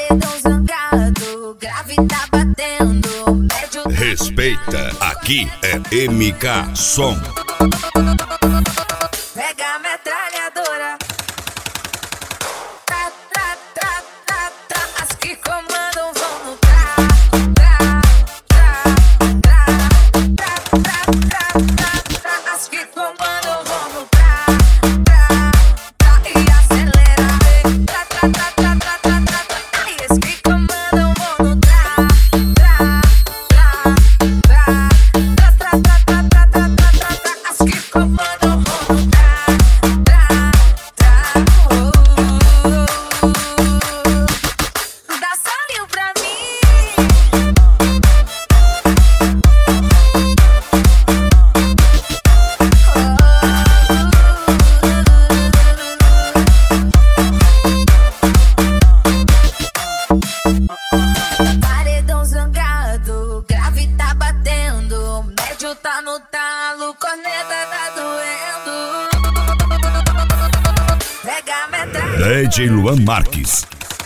Paredão zangado, grave tá batendo, médio. Respeita, aqui é MK Som. Pega a metralhadora. Tá, tá, tá, tá, tá. As que comandam vão no tra, tra, tra, tra, tra, tra, tra, tra, tra. As que comandam vão no tra, tra, tra. E acelera, tra, tra, tra, tra, tra, tra, tra, tra. E as que comandam vão no tra, tra, tra, tra, tra, tra, tra, tra, tra, tra, tra, tra. As que comandam vão no tra, tra, tra. Dá solinho pra mim. Paredão zangado, grave tá batendo, médio tá no talo, corneta tá doendo. Pega a metralha. DJ Luan Marques.